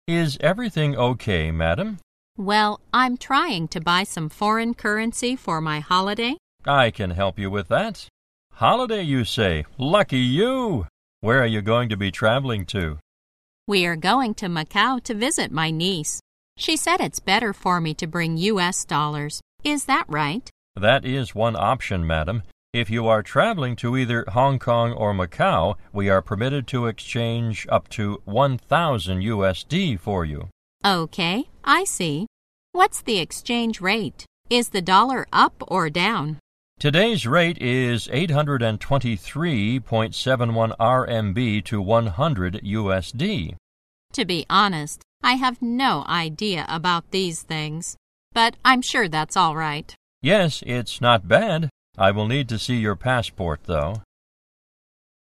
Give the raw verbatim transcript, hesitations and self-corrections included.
Is everything okay, madam? Well, I'm trying to buy some foreign currency for my holiday. I can help you with that. Holiday, you say? Lucky you! Where are you going to be traveling to? We are going to Macau to visit my niece. She said it's better for me to bring U S dollars. Is that right? That is one option, madam. If you are traveling to either Hong Kong or Macau, we are permitted to exchange up to one thousand U S D for you. Okay, I see. What's the exchange rate? Is the dollar up or down? Today's rate is eight hundred twenty-three point seven one R M B to one hundred U S D. To be honest, I have no idea about these things, but I'm sure that's all right. Yes, it's not bad. I will need to see your passport, though.